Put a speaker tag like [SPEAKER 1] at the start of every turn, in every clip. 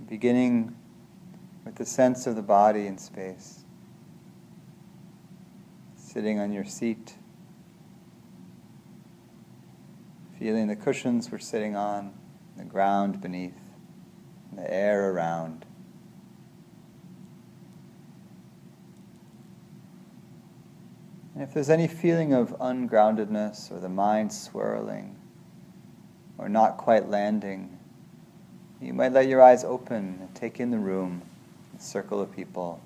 [SPEAKER 1] beginning with the sense of the body in space, sitting on your seat, feeling the cushions we're sitting on, the ground beneath, and the air around. And if there's any feeling of ungroundedness or the mind swirling or not quite landing, you might let your eyes open and take in the room, the circle of people.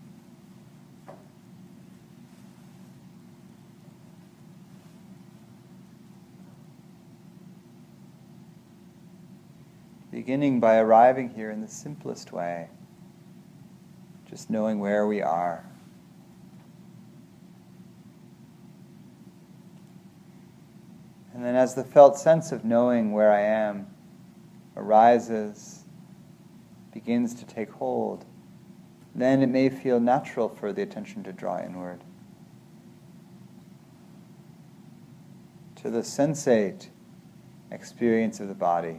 [SPEAKER 1] Beginning by arriving here in the simplest way, just knowing where we are. And then as the felt sense of knowing where I am arises, begins to take hold, then it may feel natural for the attention to draw inward, to the sensate experience of the body,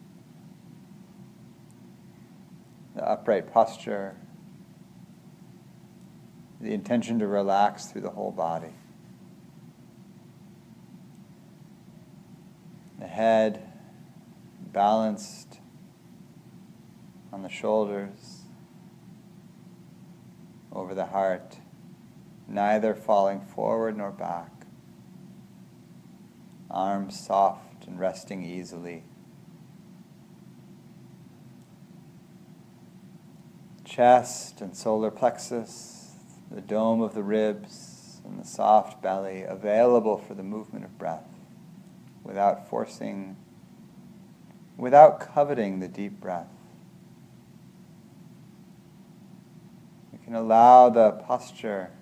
[SPEAKER 1] the upright posture, the intention to relax through the whole body. The head balanced on the shoulders, over the heart, neither falling forward nor back. Arms soft and resting easily. Chest and solar plexus, the dome of the ribs, and the soft belly available for the movement of breath, without forcing, without coveting the deep breath. You can allow the posture,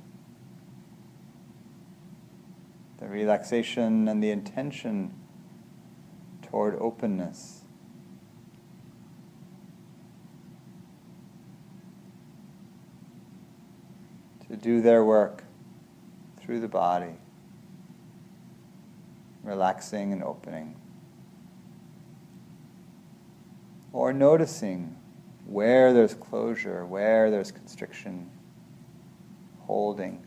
[SPEAKER 1] the relaxation, and the intention toward openness to do their work through the body, relaxing and opening. Or noticing where there's closure, where there's constriction, holding.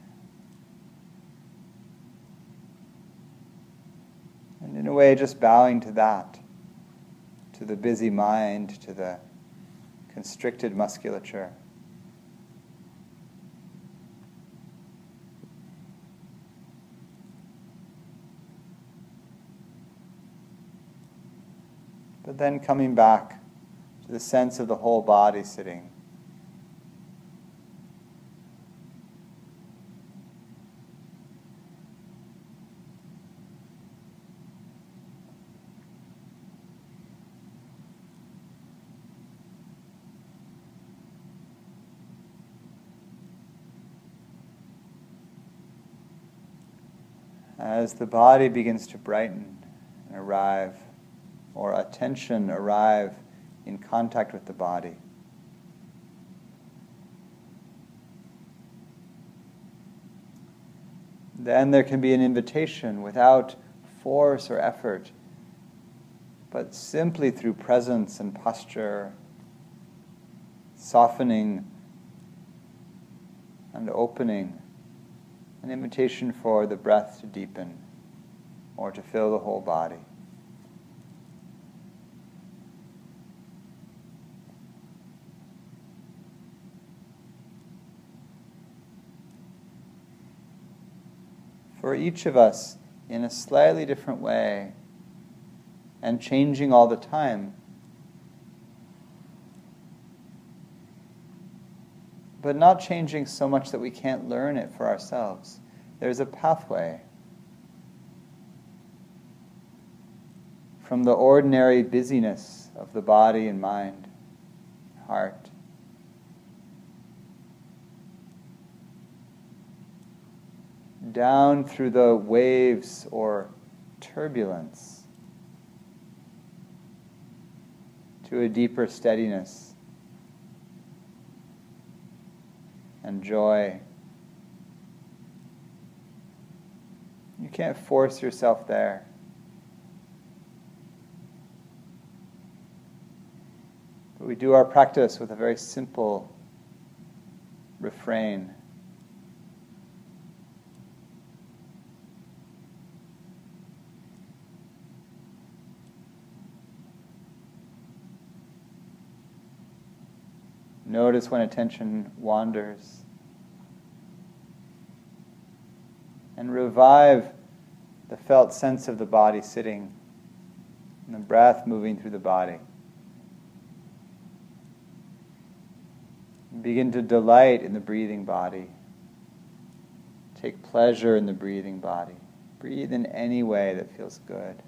[SPEAKER 1] And in a way, just bowing to that, to the busy mind, to the constricted musculature. But then coming back to the sense of the whole body sitting. As the body begins to brighten and arrive, or attention arrive in contact with the body, then there can be an invitation without force or effort, but simply through presence and posture, softening and opening, an invitation for the breath to deepen or to fill the whole body. For each of us, in a slightly different way, and changing all the time, but not changing so much that we can't learn it for ourselves. There's a pathway from the ordinary busyness of the body and mind, heart, down through the waves or turbulence to a deeper steadiness and joy. You can't force yourself there. We do our practice with a very simple refrain. Notice when attention wanders. And revive the felt sense of the body sitting and the breath moving through the body. Begin to delight in the breathing body. Take pleasure in the breathing body. Breathe in any way that feels good.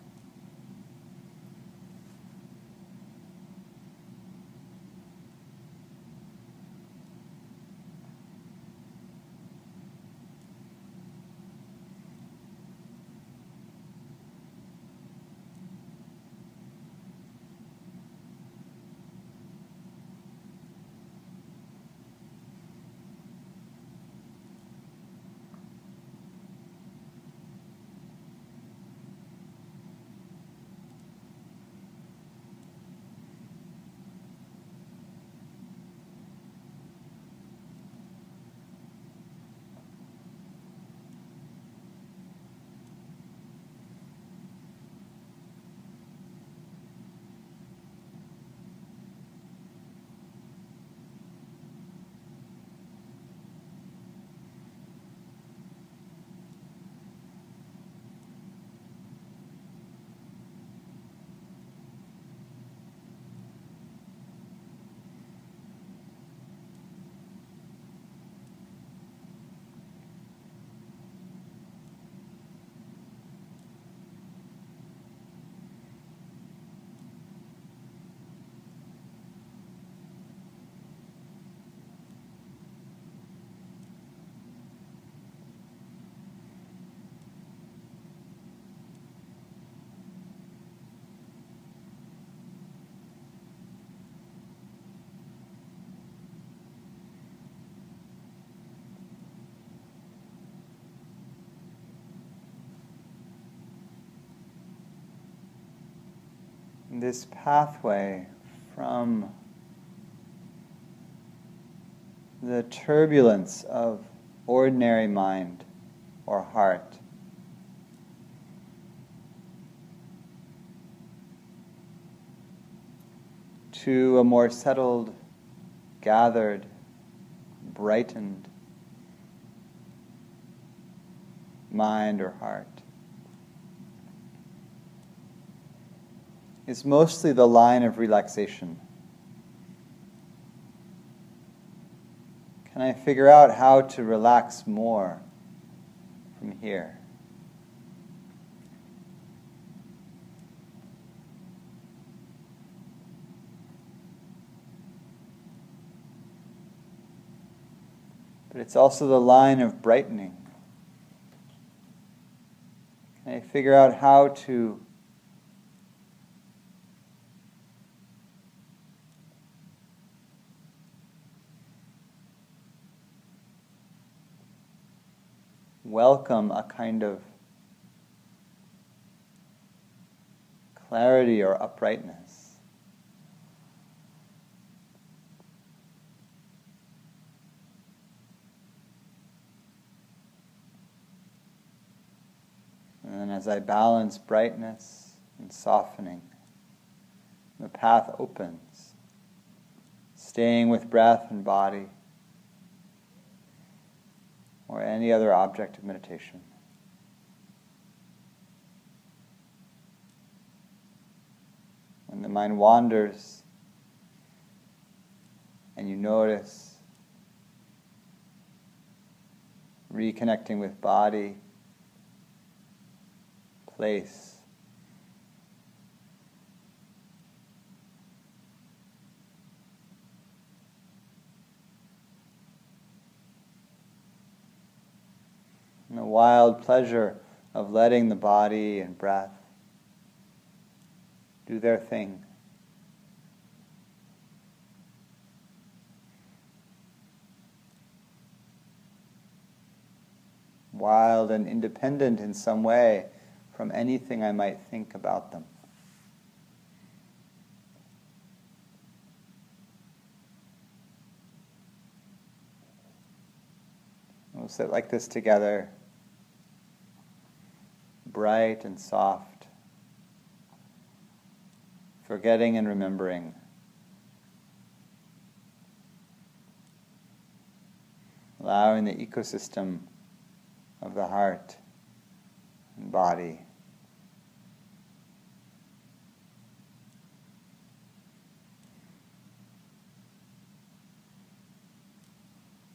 [SPEAKER 1] This pathway from the turbulence of ordinary mind or heart to a more settled, gathered, brightened mind or heart is mostly the line of relaxation. Can I figure out how to relax more from here? But it's also the line of brightening. Can I figure out how to welcome a kind of clarity or uprightness? And then as I balance brightness and softening, the path opens, staying with breath and body, or any other object of meditation. When the mind wanders and you notice, reconnecting with body, place, and the wild pleasure of letting the body and breath do their thing. Wild and independent in some way from anything I might think about them. We'll sit like this together, bright and soft, forgetting and remembering. Allowing the ecosystem of the heart and body